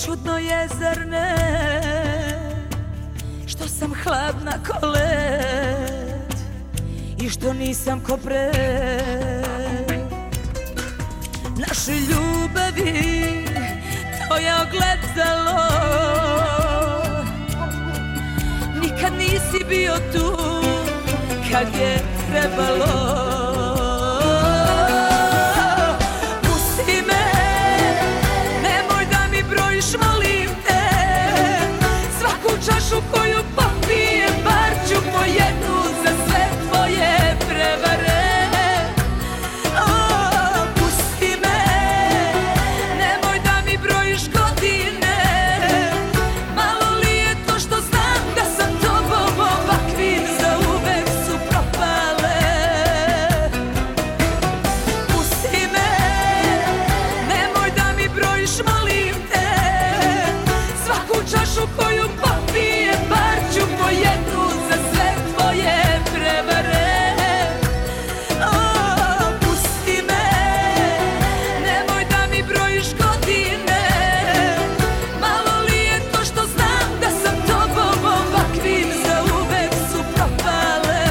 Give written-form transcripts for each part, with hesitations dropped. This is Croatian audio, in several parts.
Čudno je, zar ne, što sam hladna ko led i što nisam ko pre. Naše ljubavi, to je ogledalo, nikad nisi bio tu kad je trebalo. Molim te, svaku čašu koju popijem, bar ću po jednu za sve tvoje prevare. Pusti me, nemoj da mi brojiš godine. Malo li je to što znam da sam tobom ovakvim zauvek su propale. Pusti me, nemoj da mi brojiš, molim te, čašu koju popijem, bar ću po jednu za sve tvoje prevare. Pusti me, nemoj da mi brojiš godine. Malo li je to što znam da sam tobom ovakvim zauvek su propale.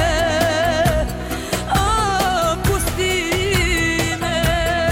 Pusti me.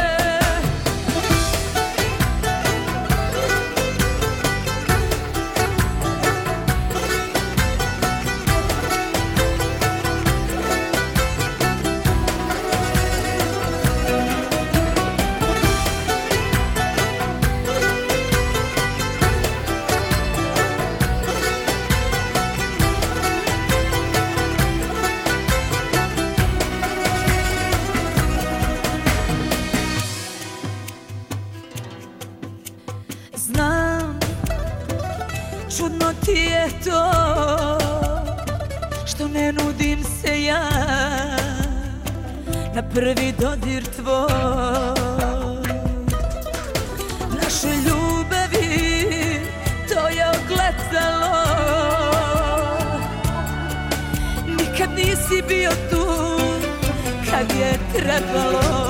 Znam, čudno ti je to što ne nudim se ja na prvi dodir tvoj. Naše ljubavi, to je ogledalo, nikad nisi bio tu kad je trebalo.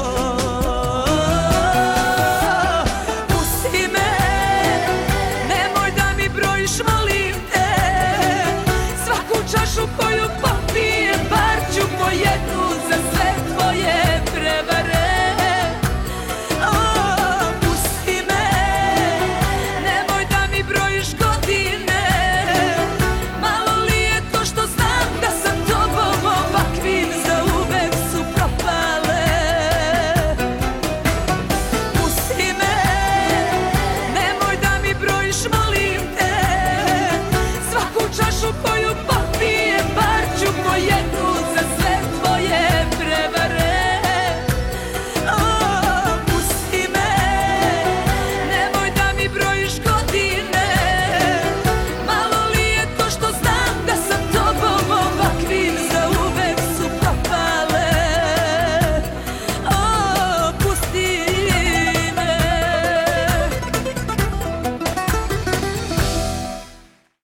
Molim te, svaku čašu koju